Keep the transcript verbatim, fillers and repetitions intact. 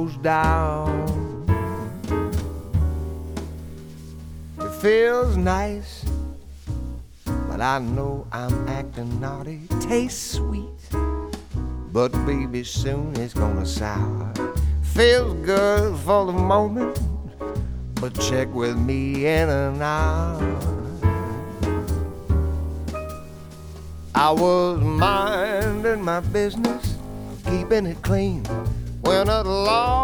down. It feels nice, but I know I'm acting naughty. Tastes sweet, but baby, soon it's gonna sour. Feels good for the moment, but check with me in an hour. I was minding my business, keeping it clean, when at last